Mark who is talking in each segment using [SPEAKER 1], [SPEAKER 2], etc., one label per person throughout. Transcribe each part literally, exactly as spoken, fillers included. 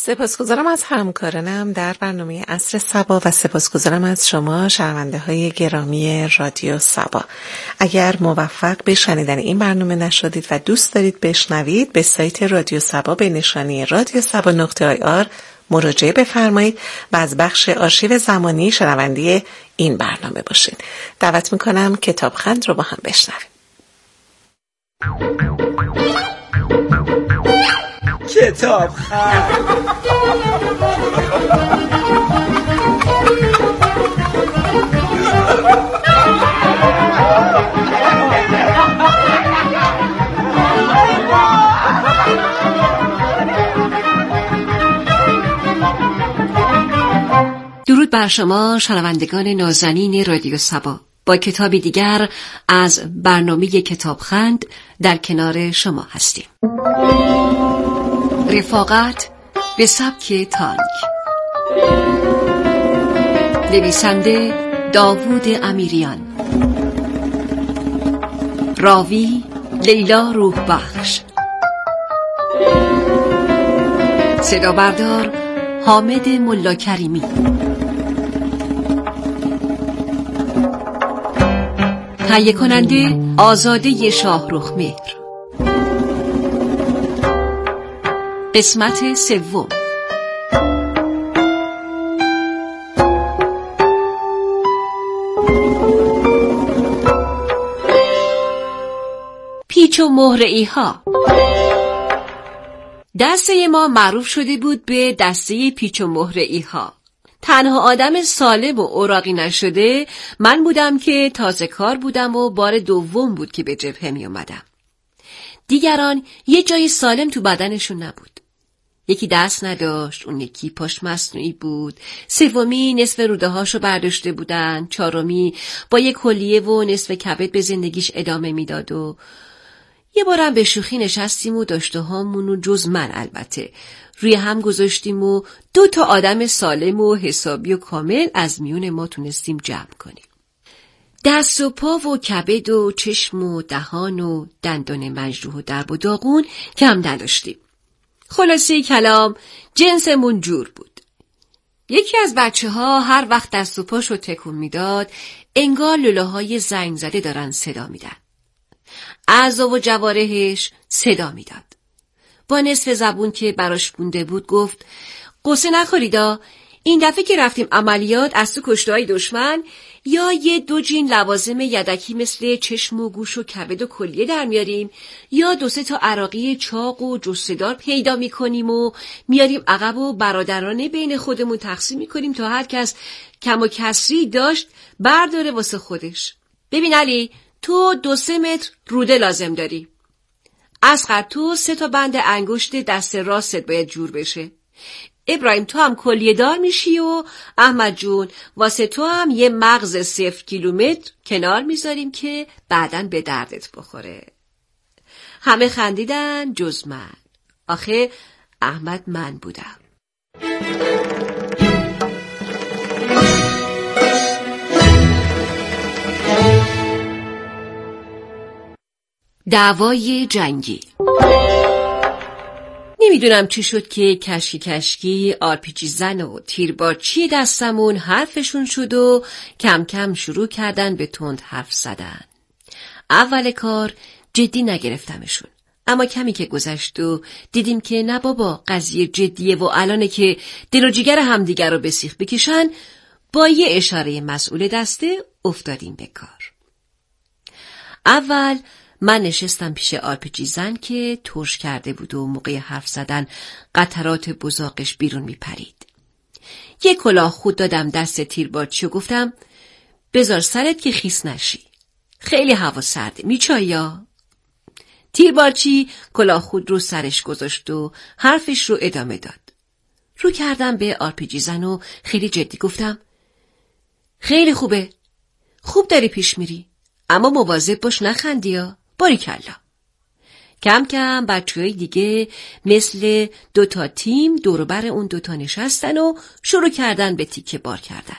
[SPEAKER 1] سپاسگزارم از همکارانم در برنامه عصر صبا و سپاسگزارم از شما شنونده های گرامی رادیو صبا. اگر موفق به شنیدن این برنامه نشدید و دوست دارید بشنوید، به سایت رادیو صبا به نشانی رادیو صبا نقطه آی آر مراجعه بفرمایید و از بخش آرشیو زمانی شنونده این برنامه باشید. دعوت میکنم کتابخند رو با هم بشنویم.
[SPEAKER 2] کتابخند.
[SPEAKER 3] درود بر شما شنوندگان نازنین رادیو صبا. با کتابی دیگر از برنامه کتابخند در کنار شما هستیم. رفاقت به سبک تانک. نویسنده داوود امیریان، راوی لیلا روح بخش، صدا بردار حامد ملا کریمی. تهیه کننده آزاده شاهرخ مهر. قسمت سوم. پیچ و مهره‌ای ها. دسته ما معروف شده بود به دسته پیچ و مهره‌ای ها. تنها آدم سالم و اوراقی نشده من بودم که تازه کار بودم و بار دوم بود که به جبهه می اومدم. دیگران یه جای سالم تو بدنشون نبود. یکی دست نداشت، اون یکی پاش مصنوعی بود، سومی نصف روده هاشو برداشته بودن، چهارمی با یک کلیه و نصف کبد به زندگیش ادامه میداد و یه بارم به شوخی نشستیم و داشته هامونو جز من البته روی هم گذاشتیم و دو تا آدم سالم و حسابی و کامل از میون ما تونستیم جمع کنیم. دست و پا و کبد و چشم و دهان و دندان مجروح و درب و داغون کم نداشتیم. خلاصه کلام جنسمون جور بود. یکی از بچه ها هر وقت دست و پاشو تکون میداد انگار لوله های زنگ زده دارن صدا میدن. اعضا و جوارحش صدا میداد. با نصف زبون که براش مونده بود گفت قصه نخوریدا، این دفعه که رفتیم عملیات از تو کشته‌های دشمن یا یه دو جین لوازم یدکی مثل چشم و گوش و کبد و کلیه در میاریم یا دو سه تا عراقی چاق و جثه‌دار پیدا میکنیم و میاریم عقب و برادرانه بین خودمون تقسیم میکنیم تا هر کس کم و کسری داشت برداره واسه خودش. ببین علی، تو دو سه متر روده لازم داری. اصغر تو سه تا بند انگشت دست راستت باید جور بشه. ابراهیم تو هم کلیه دار میشی و احمد جون واسه تو هم یه مغز صفر کیلومتر کنار میذاریم که بعداً به دردت بخوره. همه خندیدن جز من. آخه احمد من بودم. دعوای جنگی. نمیدونم چی شد که کشکی کشکی آرپیجی زن و تیربارچی دستمون حرفشون شد و کم کم شروع کردن به تند حرف زدن. اول کار جدی نگرفتمشون، اما کمی که گذشت و دیدیم که نه بابا قضیه جدیه و الانه که دل و جگر همدیگر رو به سیخ بکشن، با یه اشاره مسئول دسته افتادیم به کار. اول من نشستم پیش آرپیجی زن که ترش کرده بود و موقع حرف زدن قطرات بزاقش بیرون می پرید. یک کلاه خود دادم دست تیربارچی و گفتم بذار سرت که خیس نشی. خیلی هوا سرده، می چایا؟ تیربارچی کلاه خود رو سرش گذاشت و حرفش رو ادامه داد. رو کردم به آرپیجی زن و خیلی جدی گفتم خیلی خوبه، خوب داری پیش میری، اما مواظب باش نخندیا. باریکلا. کم کم بچه‌های دیگه مثل دوتا تیم دور بر اون دوتا نشستن و شروع کردن به تیکه بار کردن.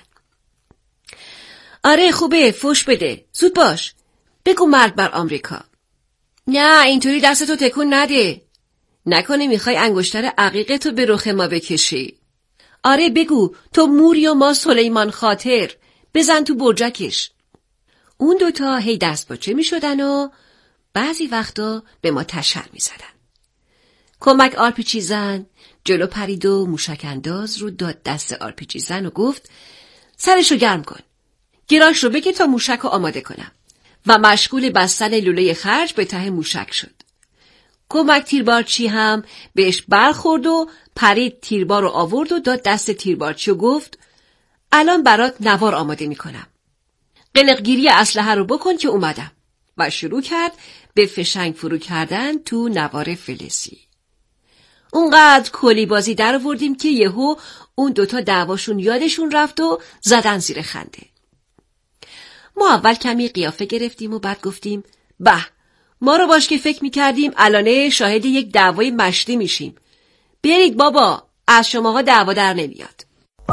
[SPEAKER 3] آره خوبه، فوش بده، زود باش، بگو مرگ بر آمریکا. نه اینطوری دستتو تکون نده. نکنه میخوای انگشتر عقیق تو به رخ ما بکشی؟ آره بگو، تو موری و ما سلیمان خاطر، بزن تو برجکش. اون دوتا هی دست باچه میشدن و بعضی وقتا به ما تشر میزدن. کمک آرپیچی زن جلو پرید و موشک انداز رو داد دست آرپیچی زن و گفت سرشو گرم کن. گراش رو بگیر تا موشک رو آماده کنم. و مشغول بستن لوله خرج به ته موشک شد. کمک تیربارچی هم بهش برخورد و پرید تیربار رو آورد و داد دست تیربارچی و گفت الان برات نوار آماده میکنم. قلقگیری اسلحه رو بکن که اومدم. و شروع کرد به فشنگ فرو کردن تو نوار فلزی. اونقدر کلی بازی در آوردیم که یهو اون دوتا دعواشون یادشون رفت و زدن زیر خنده. ما اول کمی قیافه گرفتیم و بعد گفتیم به، ما رو باش که فکر میکردیم الانه شاهد یک دعوای مشتی میشیم. برید بابا، از شماها دعوا در نمیاد.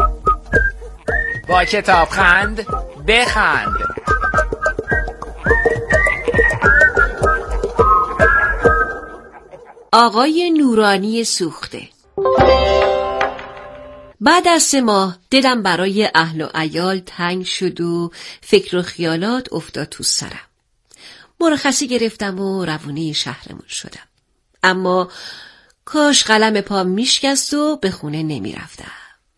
[SPEAKER 2] با کتاب خند بخند.
[SPEAKER 3] آقای نورانی سوخته. بعد از سه ماه دلم برای اهل و عیال تنگ شد و فکر و خیالات افتاد تو سرم. مرخصی گرفتم و روونه شهرمون شدم. اما کاش قلم پا میشکست و به خونه نمی رفتم.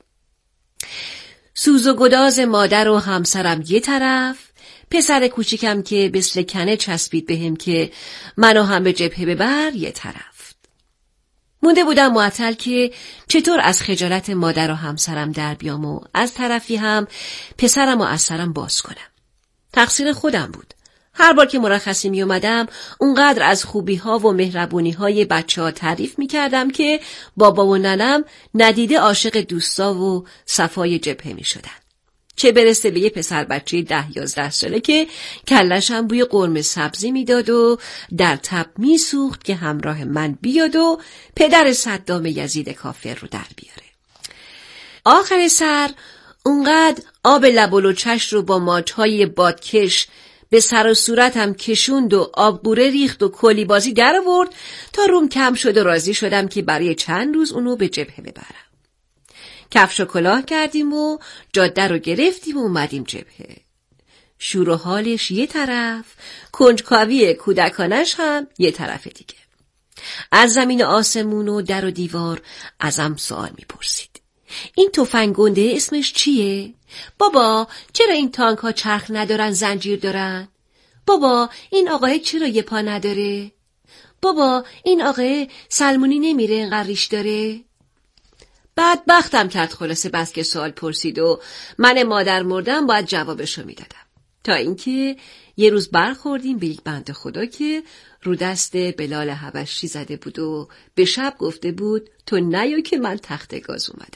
[SPEAKER 3] سوز و گداز مادر و همسرم یه طرف، پسر کوچیکم که مثل کنه چسبید بهم که منو هم به جبهه ببر یه طرف. مونده بودم معطل که چطور از خجالت مادر و همسرم در بیام و از طرفی هم پسرم و از سرم باز کنم. تقصیر خودم بود. هر بار که مرخصی می اومدم اونقدر از خوبی ها و مهربونی های بچه ها تعریف می کردم که بابا و ننم ندیده عاشق دوستا و صفای جبهه می شدن. چه برسه به یه پسر بچه ده یازده ساله که کلش هم بوی قرمه سبزی می داد و در تب می سوخت که همراه من بیاد و پدر صدام یزید کافر رو در بیاره. آخر سر اونقدر آب لب و لوچش رو با ماچهای بادکش به سر و صورتم کشوند و آبگوره ریخت و کلی بازی در آورد تا روم کم شد و راضی شدم که برای چند روز اونو به جبهه ببرم. کفش و کلاه کردیم و جاده رو گرفتیم و اومدیم جبهه. شور و حالش یه طرف، کنجکاوی کودکانش هم یه طرف دیگه. از زمین آسمون و در و دیوار ازم سوال میپرسید. این تفنگ گنده اسمش چیه؟ بابا چرا این تانک ها چرخ ندارن زنجیر دارن؟ بابا این آقای چرا یه پا نداره؟ بابا این آقای سلمونی نمیره اینقدر ریش داره؟ بعد بختم کرد خلاصه بس که سوال پرسید و من مادر مردم باید جوابشو میدادم. تا اینکه یه روز برخوردیم به یک بنده خدا که رو دست بلال حبشی زده بود و به شب گفته بود تو نیو که من تخت گاز اومدم.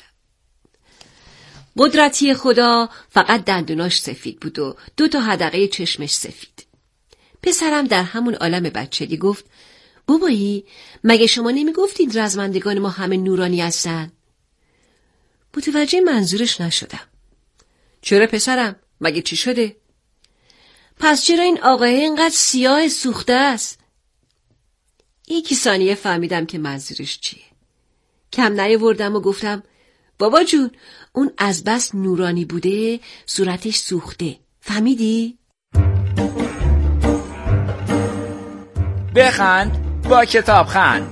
[SPEAKER 3] قدرتی خدا فقط دندوناش سفید بود و دو تا حدقه چشمش سفید. پسرم در همون عالم بچگی گفت بابایی مگه شما نمی گفتید رزمندگان ما همه نورانی هستن؟ متوجه منظورش نشدم. چرا پسرم؟ مگه چی شده؟ پس چرا این آقای اینقدر سیاه سوخته است؟ یکی ثانیه فهمیدم که منظورش چیه. کم نیاوردم و گفتم بابا جون اون از بس نورانی بوده صورتش سوخته. فهمیدی؟
[SPEAKER 2] بخند با کتاب خند.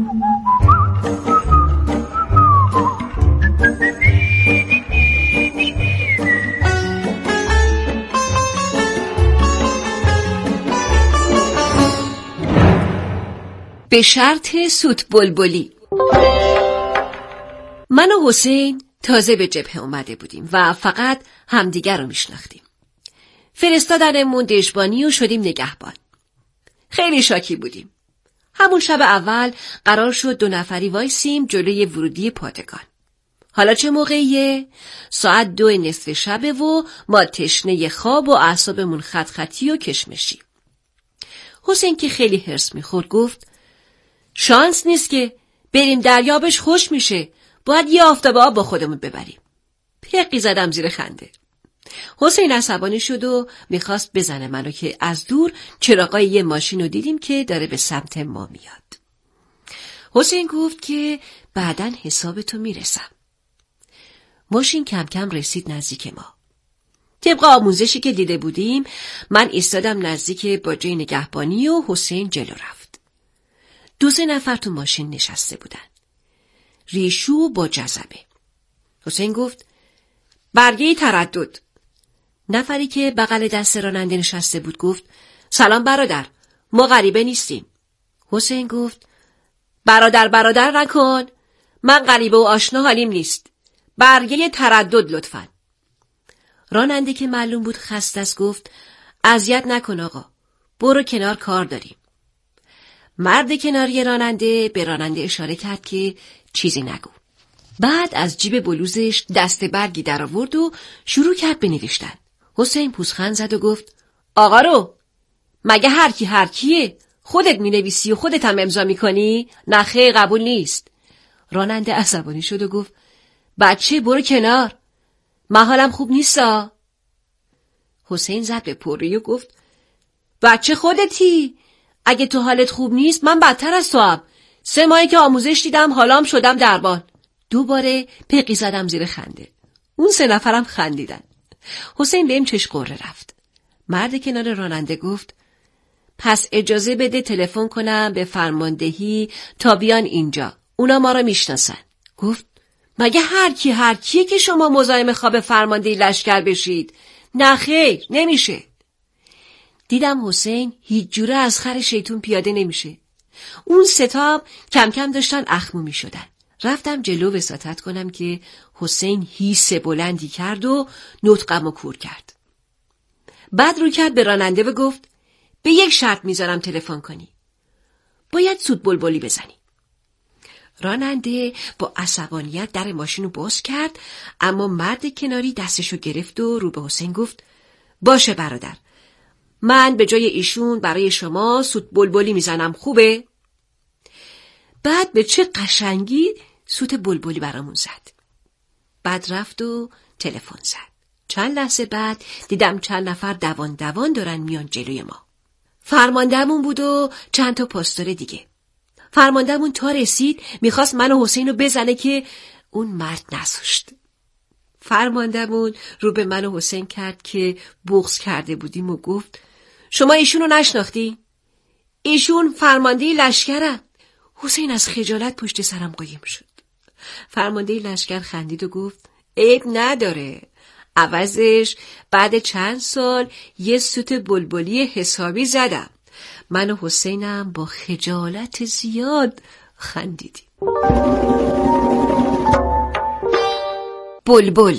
[SPEAKER 3] به شرط سوت بلبلی. من و حسین تازه به جبهه اومده بودیم و فقط همدیگر رو میشناختیم. فرستادنمون دشبانی و شدیم نگهبان. خیلی شاکی بودیم. همون شب اول قرار شد دو نفری وایسیم جلوی ورودی پادگان. حالا چه موقعیه؟ ساعت دو نصف شبه و ما تشنه خواب و اعصابمون خط خطی و کشمشی. حسین که خیلی حرص میخورد گفت شانس نیست که بریم دریابش خوش میشه. باید یه آفتاب آب با خودمون ببریم. پقی زدم زیر خنده. حسین عصبانی شد و میخواست بزنه منو که از دور چراغای یه ماشین رو دیدیم که داره به سمت ما میاد. حسین گفت که بعداً حسابتو میرسم. ماشین کم کم رسید نزدیک ما. طبق آموزشی که دیده بودیم من ایستادم نزدیک باجه نگهبانی و حسین جلو رفت. دو سه نفر تو ماشین نشسته بودن. ریشو با جذبه. حسین گفت برگه تردد. نفری که بغل دست راننده نشسته بود گفت سلام برادر، ما غریبه نیستیم. حسین گفت برادر برادر نکن، من غریبه و آشنا حالیم نیست. برگه تردد لطفاً. راننده که معلوم بود خسته است گفت اذیت نکن آقا، برو کنار کار داریم. مرد کناری راننده به راننده اشاره کرد که چیزی نگو. بعد از جیب بلوزش دسته برگی در آورد و شروع کرد به نوشتن. حسین پوزخند زد و گفت آقا رو مگه هر کی هر کیه؟ خودت می نویسی و خودت هم امضا می کنی؟ نه خیر، قبول نیست. راننده عصبانی شد و گفت بچه برو کنار، من حالم خوب نیستا. حسین زد به پرویی و گفت بچه خودتی، اگه تو حالت خوب نیست من بدتر از تو هم. سه ماهی که آموزش دیدم حالام شدم دربان. دوباره پقی زدم زیر خنده. اون سه نفرم خندیدن. حسین بهم چش قره رفت. مرد کنار راننده گفت پس اجازه بده تلفن کنم به فرماندهی تا بیان اینجا، اونا ما رو میشناسن. گفت مگه هر کی هر کیه که شما مزاحم خواب فرماندهی لشکر بشید؟ نه خیر، نمیشه. دیدم حسین هیچ جوره از خر شیطون پیاده نمیشه. اون ستا کم کم داشتن اخمو میشدن. رفتم جلو وساطت کنم که حسین هیس بلندی کرد و نطقمو کور کرد. بعد رو کرد به راننده و گفت به یک شرط میذارم تلفن کنی، باید سوت بلبلی بزنی. راننده با عصبانیت در ماشین رو باز کرد، اما مرد کناری دستشو گرفت و رو به حسین گفت باشه برادر، من به جای ایشون برای شما سوت بلبلی میزنم، خوبه؟ بعد به چه قشنگی سوت بلبلی برامون زد. بعد رفت و تلفن زد. چند لحظه بعد دیدم چند نفر دوان دوان دارن میان جلوی ما. فرماندهمون بود و چند تا پاسدار دیگه. فرماندهمون تا رسید میخواست من و حسین رو بزنه که اون مرد نذاشت. فرماندهمون رو به من و حسین کرد که بغض کرده بودیم و گفت شما ایشون رو نشناختی؟ ایشون فرمانده لشکرن. حسین از خجالت پشت سرم قایم شد. فرمانده لشکر خندید و گفت عیب نداره، عوضش بعد چند سال یه سوت بلبلی حسابی زدم. من و حسینم با خجالت زیاد خندیدیم. بلبل.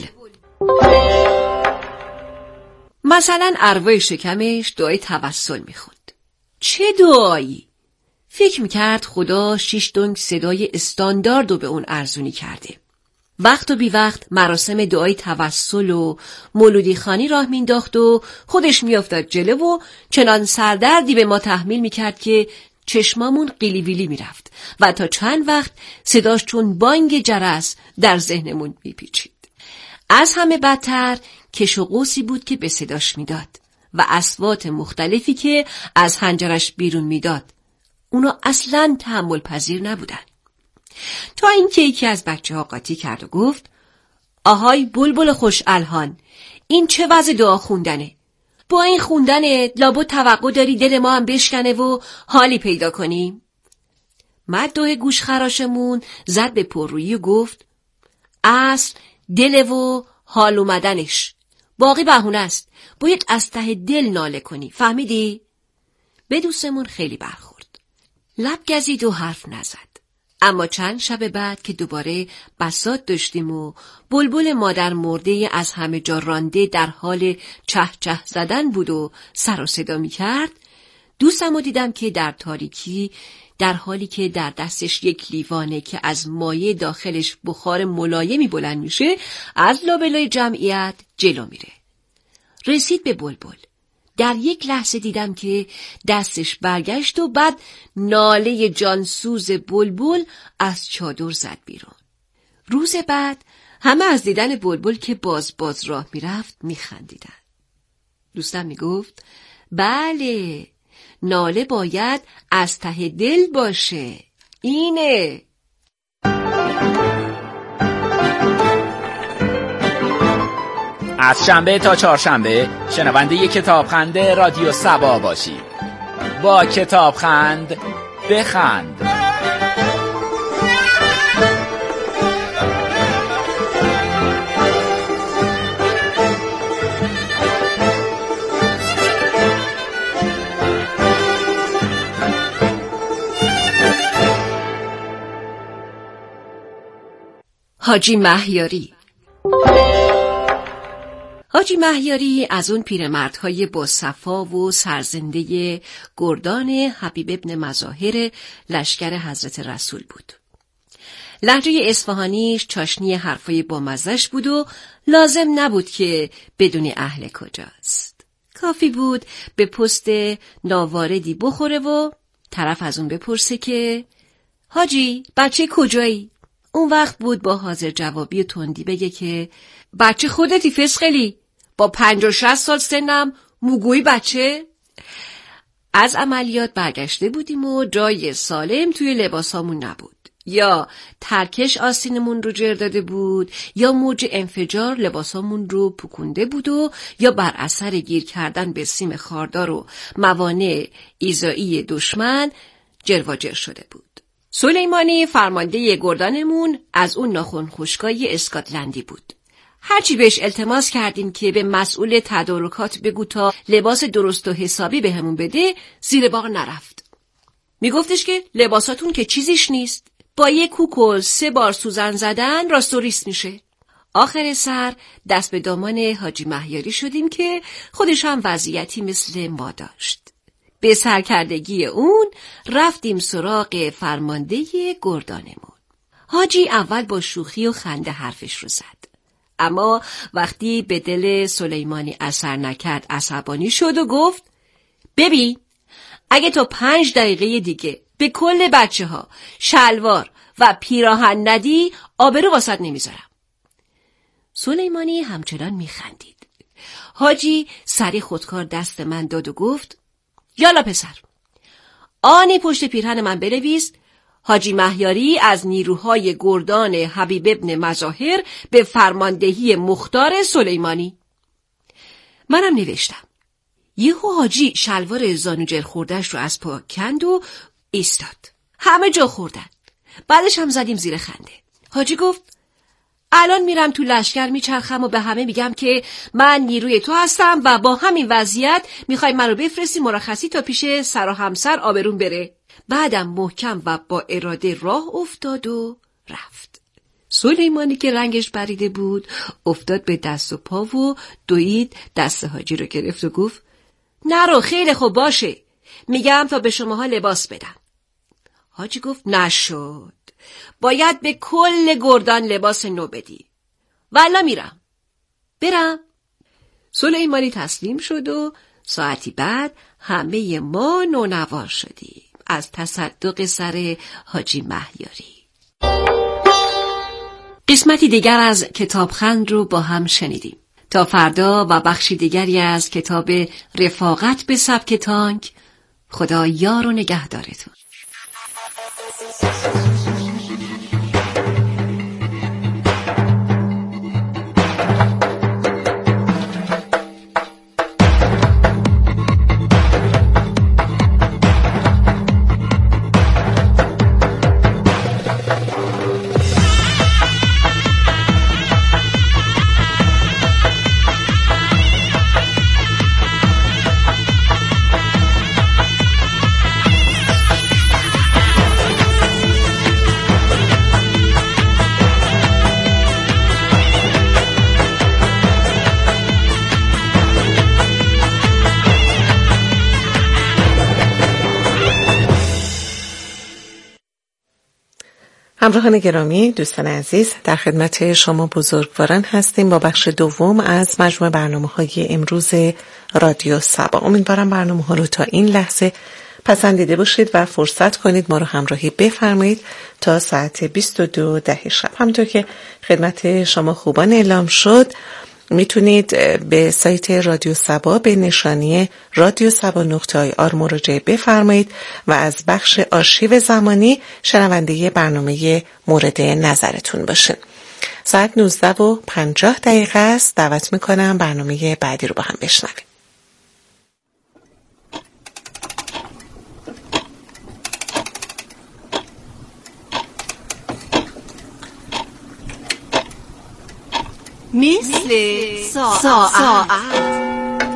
[SPEAKER 3] مثلا ارواح شکمش دعای توسل میخوند. چه دعایی؟ فکر میکرد خدا شیش دنگ صدای استانداردو به اون ارزونی کرده. وقت و بی وقت مراسم دعای توسل و مولودی خانی راه مینداخت و خودش میافتاد جلو و چنان سردردی به ما تحمیل میکرد که چشمامون قیلی ویلی میرفت و تا چند وقت صداش چون بانگ جرس در ذهنمون میپیچید. از همه بدتر کش و قوسی بود که به صداش میداد و اصوات مختلفی که از حنجرش بیرون میداد. اونا اصلاً تحمل پذیر نبودن. تا اینکه یکی از بچه ها قاطی کرد و گفت آهای بلبل خوش الهان، این چه وضع دعا خوندنه؟ با این خوندنه لابد توقع داری دل ما هم بشکنه و حالی پیدا کنیم؟ مدعو گوش خراشمون زد به پررویی و گفت اصل دل و حال اومدنش، باقی بهونه است، باید از ته دل ناله کنی، فهمیدی؟ به دوستمون خیلی برخورد. لب گزید و حرف نزد. اما چند شب بعد که دوباره بساط داشتیم و بلبل مادر مرده از همه جا رانده در حال چه چه زدن بود و سر و صدا می کرد، دوستمو دیدم که در تاریکی در حالی که در دستش یک لیوانه که از مایع داخلش بخار ملایمی بلند میشه از لابلای جمعیت جلو میره. رسید به بلبل. در یک لحظه دیدم که دستش برگشت و بعد ناله جانسوز بلبل از چادر زد بیرون. روز بعد همه از دیدن بلبل که باز باز راه میرفت میخندیدن. دوستم میگفت بله، ناله باید از ته دل باشه. اینه.
[SPEAKER 2] از شنبه تا چهارشنبه شنونده کتابخند رادیو سبا باشید. با کتابخند بخند.
[SPEAKER 3] حاجی مهیاری. حاجی مهیاری از اون پیرمردهای با صفا و سرزنده گردان حبیب ابن مظاهر لشکر حضرت رسول بود. لهجه اصفهانیش چاشنی حرفای با مزش بود و لازم نبود که بدون اهل کجاست. کافی بود به پست ناواردی بخوره و طرف از اون بپرسه که حاجی بچه کجایی؟ اون وقت بود با حاضر جوابی و تندی بگه که بچه خودتی فسقلی، با پنج و شصت سال سنم موگوی بچه؟ از عملیات برگشته بودیم و جای سالم توی لباسامون نبود. یا ترکش آستینمون رو جر داده بود، یا موج انفجار لباسامون رو پکونده بود و یا بر اثر گیر کردن به سیم خاردار و موانع ایذایی دشمن جرواجر شده بود. سلیمانی فرمانده گردانمون از اون ناخن خشکای اسکاتلندی بود. هرچی بهش التماس کردیم که به مسئول تدارکات بگو تا لباس درست و حسابی به همون بده، زیر بار نرفت. میگفتش که لباساتون که چیزیش نیست، با یک کوک و سه بار سوزن زدن راست و ریست میشه. آخر سر دست به دامان حاجی مهیاری شدیم که خودش هم وضعیتی مثل ما داشت. به سرکردگی اون رفتیم سراغ فرمانده گردانمون. حاجی اول با شوخی و خنده حرفش رو زد، اما وقتی به دل سلیمانی اثر نکرد عصبانی شد و گفت ببین اگه تو پنج دقیقه دیگه به کل بچه ها شلوار و پیراهن ندی آبرو واسط نمیذارم. سلیمانی همچنان میخندید. حاجی سری خودکار دست من داد و گفت یالا پسر، آنی پشت پیرهن من بنویس حاجی مهیاری از نیروهای گردان حبیب ابن مظاهر به فرماندهی مختار سلیمانی. منم نوشتم. یهو حاجی شلوار زانوجر خوردش رو از پا کند و ایستاد. همه جا خوردن. بعدش هم زدیم زیر خنده. حاجی گفت الان میرم تو لشکر میچرخم و به همه میگم که من نیروی تو هستم و با همین وضعیت میخوای منو بفرستی مرخصی تا پیش سر و همسر آبرون بره. بعدم محکم و با اراده راه افتاد و رفت. سلیمانی که رنگش پریده بود افتاد به دست و پا و دوید دست حاجی رو گرفت و گفت نرو، خیلی خوب باشه، میگم تا به شماها لباس بدم. حاجی گفت نشد، باید به کل گردان لباس نو بدی. والا میرم. برم. سلیمانی تسلیم شد و ساعتی بعد همه ما نونوار شدیم از تصدق سر حاجی مهیاری. قسمتی دیگر از کتابخند رو با هم شنیدیم. تا فردا و بخشی دیگری از کتاب رفاقت به سبک تانک. خدا یار و نگهدارتون.
[SPEAKER 1] همراهان گرامی، دوستان عزیز، در خدمت شما بزرگواران هستیم با بخش دوم از مجموعه برنامه‌های امروز رادیو سبا. امیدوارم برنامه‌ها رو تا این لحظه پسندیده باشید و فرصت کنید ما رو همراهی بفرمایید تا ساعت بیست و دو ده شب. همونطور که خدمت شما خوبان اعلام شد، میتونید به سایت رادیو سبا به نشانی رادیو سبا نقطه آی آر مراجعه بفرمایید و از بخش آرشیو زمانی شنونده برنامه مورد نظرتون باشین. ساعت نوزده و پنجاه دقیقه است. دعوت میکنم برنامه بعدی رو با هم بشنویم.
[SPEAKER 3] مثل ساعت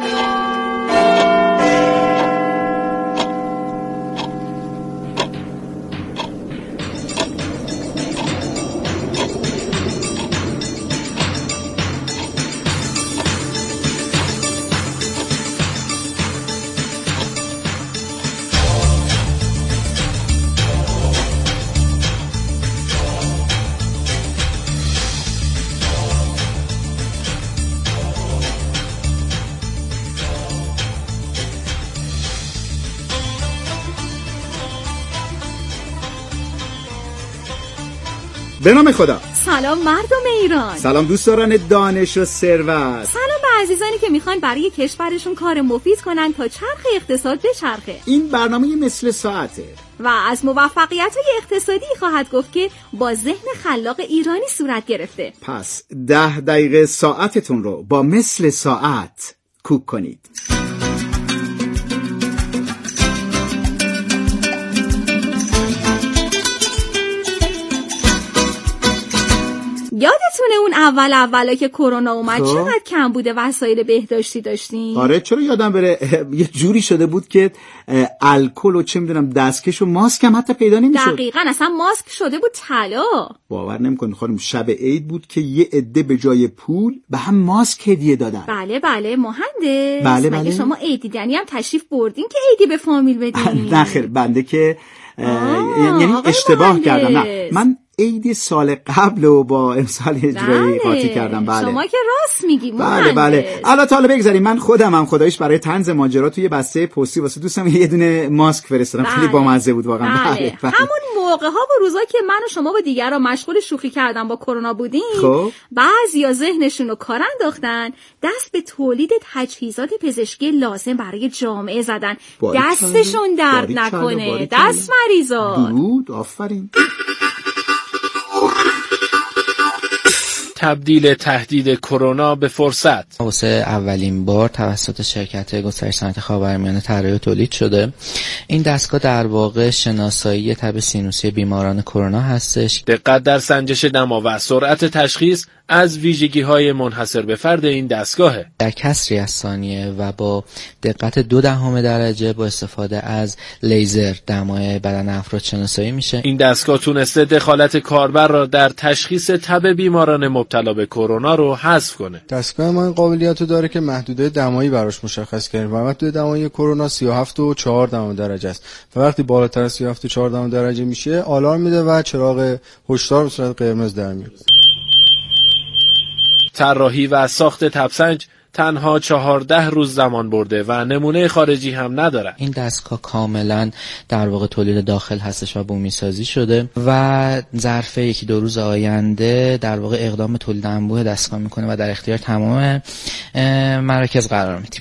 [SPEAKER 4] به نام خدا.
[SPEAKER 5] سلام مردم ایران.
[SPEAKER 4] سلام دوستداران دانش و ثروت.
[SPEAKER 5] سلام به عزیزانی که میخوان برای کشورشون کار مفید کنن تا چرخ اقتصاد بچرخه.
[SPEAKER 4] این برنامه مثل ساعته
[SPEAKER 5] و از موفقیت‌های اقتصادی خواهد گفت که با ذهن خلاق ایرانی صورت گرفته.
[SPEAKER 4] پس ده دقیقه ساعتتون رو با مثل ساعت کوک کنید.
[SPEAKER 5] یادتونه اون اول اولا که کرونا اومد خب؟ چقدر کم بوده وسایل بهداشتی داشتیم؟
[SPEAKER 4] آره چرا یادم بره یه جوری شده بود که الکل و چه میدونم دستکش و ماسک هم حتی پیدا نمیشد.
[SPEAKER 5] دقیقاً اصلا ماسک شده بود طلا.
[SPEAKER 4] باور نمیکنی خانم شب عید بود که یه عده به جای پول به هم ماسک هدیه دادن.
[SPEAKER 5] بله بله مهندس.
[SPEAKER 4] بله
[SPEAKER 5] مگه
[SPEAKER 4] بله.
[SPEAKER 5] شما عید دیدنی هم تشریف بردین که عیدی به فامیل بدین؟
[SPEAKER 4] نه خیر بنده که یعنی اشتباه مهندس. کردم. نه من عید سال قبل و با امسال اجرایی قاطی کردم. بله
[SPEAKER 5] شما که راست میگی مهندس.
[SPEAKER 4] بله بله. الان حالا بگذاریم من خودم هم خدایش برای طنز ماجرا توی بسته پستی واسه دوستم یه دونه ماسک فرستادم.
[SPEAKER 5] بله.
[SPEAKER 4] خیلی بامزه بود واقعا.
[SPEAKER 5] بله.
[SPEAKER 4] بله. بله.
[SPEAKER 5] همون موقع ها و روزا که من و شما و دیگران مشغول شوخی کردن با کرونا بودیم
[SPEAKER 4] خب
[SPEAKER 5] بعضیا ذهنشون رو کار انداختن دست به تولید تجهیزات پزشکی لازم برای جامعه زدن. دستشون درد نکنه. دست مریضا.
[SPEAKER 4] درود آفرین.
[SPEAKER 6] تبدیل تهدید کرونا به فرصت.
[SPEAKER 7] واسه اولین بار توسط شرکت گسترش صنعت خاورمیانه طراحی و تولید شده. این دستگاه در واقع شناسایی تب سینوسی بیماران کرونا هستش.
[SPEAKER 6] دقت در سنجش دما و سرعت تشخیص از ویژگی‌های منحصر به فرد این دستگاهه.
[SPEAKER 7] در کسری از ثانیه و با دقت دو دهم درجه با استفاده از لیزر دمای بدن افراد شناسایی میشه.
[SPEAKER 6] این دستگاه تونسته دخالت کاربر را در تشخیص تب بیماران مبتلا به کرونا رو حذف کنه.
[SPEAKER 8] دستگاه ما این قابلیت رو داره که محدوده دمایی براش مشخص کنه و محدوده دمایی کرونا سی و هفت و چهار دهم درجه است. و وقتی بالاتر از سی و هفت و چهار دهم درجه میشه آلارم میده و چراغ هشدار به صورت قرمز در میاد.
[SPEAKER 6] طراحی و ساخت تبسنج تنها چهارده روز زمان برده و نمونه خارجی هم نداره.
[SPEAKER 7] این دستگاه کاملا در واقع تولید داخل هستش و بومی سازی شده و ظرف یکی دو روز آینده در واقع اقدام تولید انبوه دستگاه میکنه و در اختیار تمام مراکز قرار میدیم.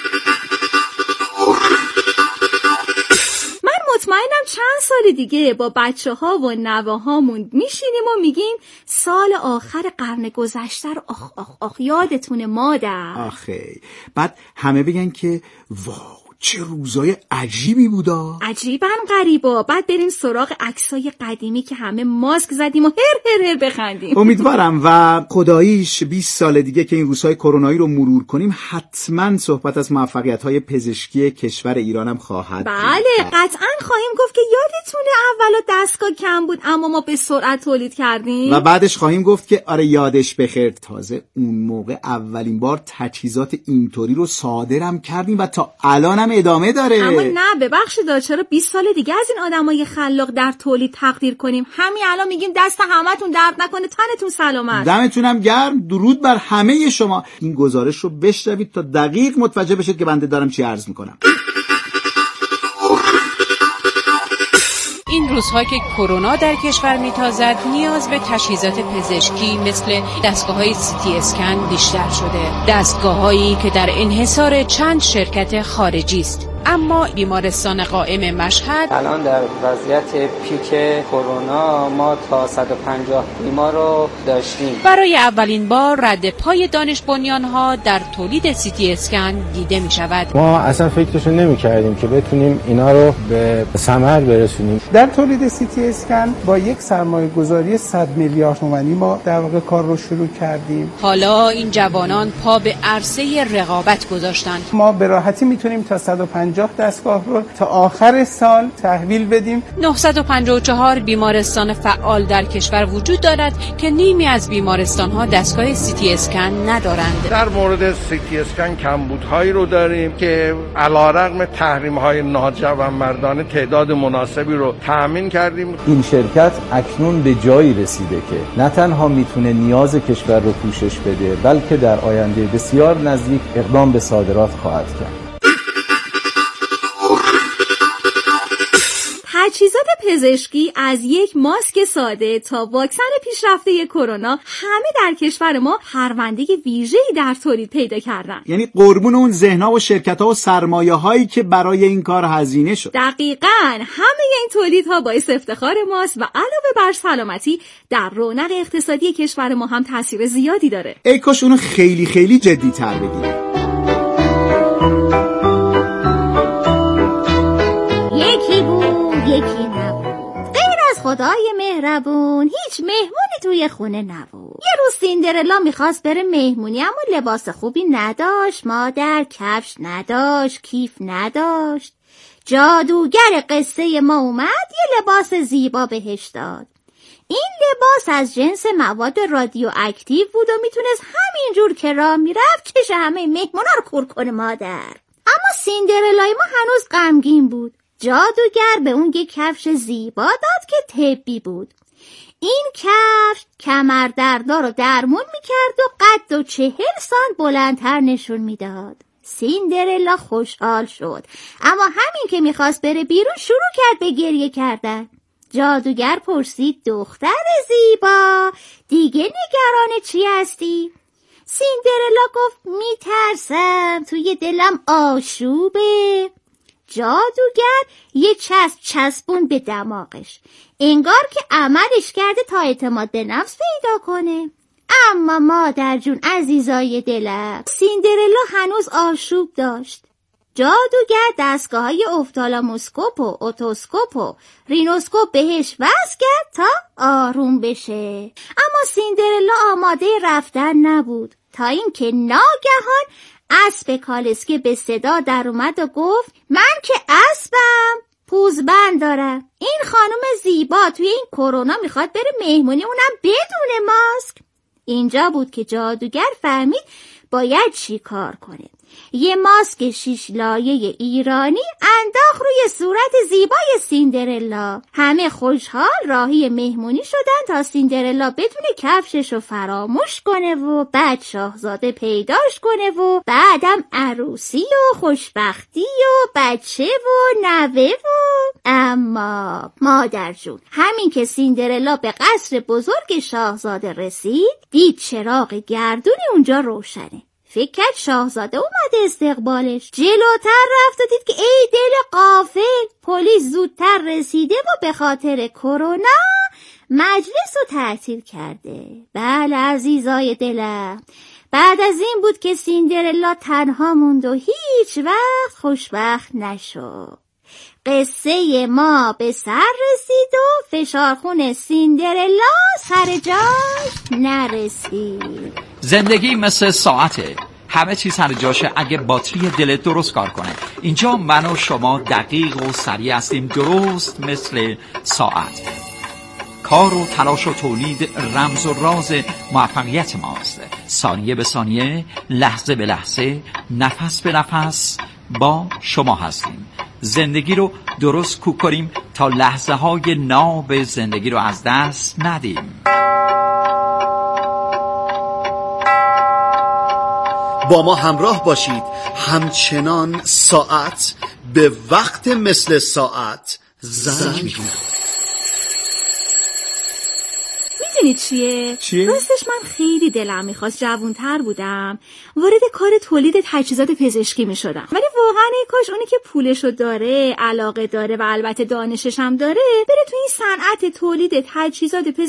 [SPEAKER 5] مطمئنم چند سال دیگه با بچه ها و نوه هامون میشینیم و میگیم سال آخر قرن گذشته رو آخ آخ آخ یادتونه مادر.
[SPEAKER 4] آخه بعد همه بگن که واو چه روزای عجیبی بودا.
[SPEAKER 5] عجیبن غریبا. بعد بریم سراغ عکسای قدیمی که همه ماسک زدیم و هر هر هر بخندیم.
[SPEAKER 4] امیدوارم و خداییش بیست سال دیگه که این روزهای کرونایی رو مرور کنیم حتما صحبت از موفقیت‌های پزشکی کشور ایرانم خواهد.
[SPEAKER 5] بله قطعا خواهیم گفت که یادتونه اولا دستگاه کم بود اما ما به سرعت تولید کردیم
[SPEAKER 4] و بعدش خواهیم گفت که آره یادش بخیر تازه اون موقع اولین بار تجهیزات اینطوری رو صادرم کردیم و تا الانم ادامه داره.
[SPEAKER 5] اما نه ببخشید چرا بیست سال دیگه از این آدمای خلاق در تولید تقدیر کنیم؟ همین الان میگیم دست همتون درد نکنه تنتون سلامت.
[SPEAKER 4] دمتونم گرم. درود بر همه شما. این گزارش رو بشنوید تا دقیق متوجه بشید که بنده دارم چی عرض میکنم.
[SPEAKER 3] این
[SPEAKER 9] این روزها که کرونا در کشور میتازد نیاز به تجهیزات پزشکی مثل دستگاه‌های سی تی اسکن بیشتر شده. دستگاه‌هایی که در انحصار چند شرکت خارجی است. اما بیمارستان قائم مشهد
[SPEAKER 10] الان در وضعیت پیک کرونا ما تا صد و پنجاه بیمار رو داشتیم.
[SPEAKER 9] برای اولین بار رد پای دانش بنیان‌ها در تولید سی تی اسکن دیده می شود.
[SPEAKER 11] ما اصلا فکرشو نمی کردیم که بتونیم اینا رو به ثمر برسونیم.
[SPEAKER 12] در تولید سی تی اسکن با یک سرمایه گذاری صد میلیارد تومانی ما در واقع کار رو شروع کردیم.
[SPEAKER 9] حالا این جوانان پا به عرصه رقابت گذاشتند.
[SPEAKER 12] ما به راحتی میتونیم تا صد و پنجاه دستگاه رو تا آخر سال تحویل بدیم.
[SPEAKER 9] نهصد و پنجاه و چهار بیمارستان فعال در کشور وجود دارد که نیمی از بیمارستان‌ها دستگاه سی تی اسکن ندارند.
[SPEAKER 13] در مورد سی تی اسکن کمبودهایی رو داریم که علیرغم تحریم‌های ناجوانمردانه تعداد مناسبی رو تأمین کردیم.
[SPEAKER 14] این شرکت اکنون به جایی رسیده که نه تنها میتونه نیاز کشور رو پوشش بده، بلکه در آینده بسیار نزدیک اقدام به صادرات خواهد کرد.
[SPEAKER 5] تجهیزات پزشکی از یک ماسک ساده تا واکسن پیشرفته کرونا همه در کشور ما پرونده ویژه‌ای در تولید پیدا کردن.
[SPEAKER 4] یعنی قربون اون ذهن‌ها و شرکت‌ها و سرمایه‌هایی که برای این کار هزینه شد.
[SPEAKER 5] دقیقاً همه این تولیدها باعث افتخار ماست و علاوه بر سلامتی در رونق اقتصادی کشور ما هم تاثیر زیادی داره.
[SPEAKER 4] ای کاش اونو خیلی خیلی جدی‌تر بگیریم.
[SPEAKER 15] یکی بود یکی نبود، غیر از خدای مهربون هیچ مهمونی توی خونه نبود. یه روز سیندرلا میخواست بره مهمونی اما لباس خوبی نداشت، مادر کفش نداشت، کیف نداشت. جادوگر قصه ما اومد یه لباس زیبا بهش داد. این لباس از جنس مواد رادیواکتیو بود و میتونست همینجور که راه میرفت چش همه مهمونا رو کور کنه مادر. اما سیندرلای ما هنوز غمگین بود. جادوگر به اون یک کفش زیبا داد که طبی بود. این کفش کمردردار رو درمون میکرد و قد و چهل سانت بلندتر نشون میداد. سیندرلا خوشحال شد، اما همین که میخواست بره بیرون شروع کرد به گریه کردن. جادوگر پرسید دختر زیبا دیگه نگران چی هستی؟ سیندرلا گفت میترسم، توی دلم آشوبه. جادوگر یه چسب چسبون به دماغش، انگار که عملش کرده تا اعتماد به نفس پیدا کنه. اما مادر جون عزیزای دلم، سیندرلا هنوز آشوب داشت. جادوگر دستگاه‌های افتالموسکوپ و اوتوسکوپ و رینوسکوپ بهش وصل کرد تا آروم بشه. اما سیندرلا آماده رفتن نبود تا اینکه ناگهان اسب کالسکه به صدا در اومد و گفت من که اسبم پوزبند دارم. این خانم زیبا توی این کرونا میخواد بره مهمونی اونم بدون ماسک. اینجا بود که جادوگر فهمید باید چی کار کنه. یه ماسک شیش لایه ایرانی انداخت روی صورت زیبای سیندرلا. همه خوشحال راهی مهمونی شدن تا سیندرلا بتونه کفشش رو فراموش کنه و بعد شاهزاده پیداش کنه و بعدم عروسی و خوشبختی و بچه و نوه و... اما مادر جون همین که سیندرلا به قصر بزرگ شاهزاده رسید دید چراغ گردونی اونجا روشنه. فکر کرد شاهزاده اومده استقبالش. جلوتر رفت و دید که ای دل غافل، پلیس زودتر رسیده و به خاطر کرونا مجلس رو تعطیل کرده. بله عزیزای دلم، بعد از این بود که سیندرلا تنها موند و هیچ وقت خوشبخت نشد. قصه ما به سر رسید و فشارخون سیندرلا سر جاش نرسید.
[SPEAKER 2] زندگی مثل ساعته، همه چیز سر جاشه اگه باتری دلت درست کار کنه. اینجا من و شما دقیق و سریع هستیم، درست مثل ساعت. کار و تلاش و تولید رمز و راز موفقیت ماست. ثانیه به ثانیه، لحظه به لحظه، نفس به نفس با شما هستیم. زندگی رو درست کوک کنیم تا لحظه های ناب زندگی رو از دست ندیم.
[SPEAKER 16] با ما همراه باشید، همچنان ساعت به وقت مثل ساعت زنگ می‌زنه.
[SPEAKER 5] میدونی چیه؟
[SPEAKER 4] چیه؟
[SPEAKER 5] راستش من خیلی دلم میخواست جوانتر بودم وارد کار تولید تجهیزات پزشکی میشدم، ولی واقعا ای کاش اونی که پولشو داره، علاقه داره و البته دانشش هم داره بره تو این صنعت تولید تجهیزات پزشکی